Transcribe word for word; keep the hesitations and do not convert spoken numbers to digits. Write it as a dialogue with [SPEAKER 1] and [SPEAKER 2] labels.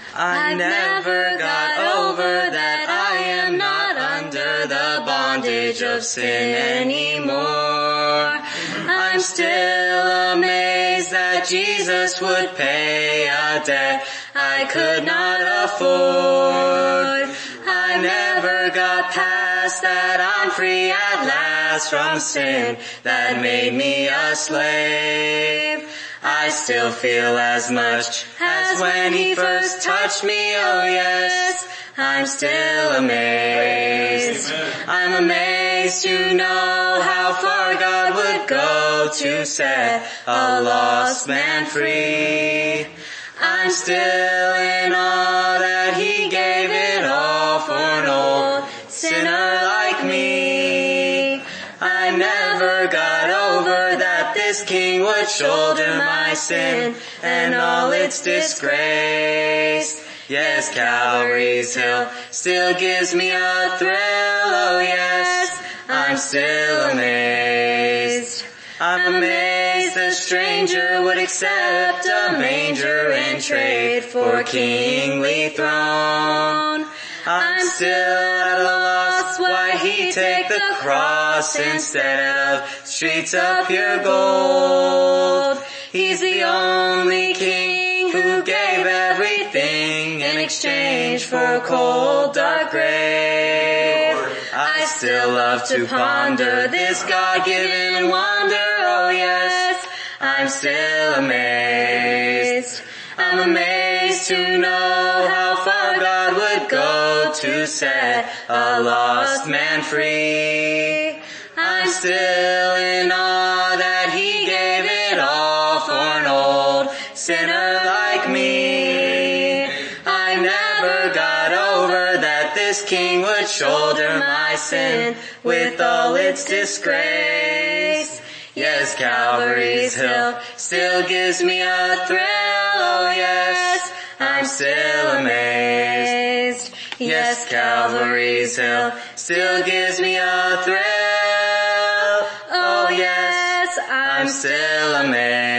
[SPEAKER 1] I never got over that I am not under the bondage of sin anymore. I'm still amazed that Jesus would pay a debt I could not afford. I never got past that I'm free at last from sin that made me a slave. I still feel as much as when he first touched me, oh yes, I'm still amazed. I'm amazed to know how far God would go to set a lost man free. I'm still in awe that he gave it all for an old sinner like me. I never got over that this king would shoulder my sin and all its disgrace. Yes, Calvary's hill still gives me a thrill, oh yes, I'm still amazed. I'm amazed the stranger would accept a manger and trade for a kingly throne. I'm still at a loss why he take the cross instead of streets of pure gold. He's the only king who gave everything in exchange for a cold, dark grave. I still love to ponder this God-given wonder, oh yes, I'm still amazed. I'm amazed to know how far God would go to set a lost man free. I'm still in awe that he gave it all for an old sinner like me. I never got over that this king would shoulder my sin with all its disgrace. Yes, Calvary's hill still gives me a thrill, oh yes, I'm still amazed. Yes, Calvary's hill still gives me a thrill, oh yes, I'm still amazed.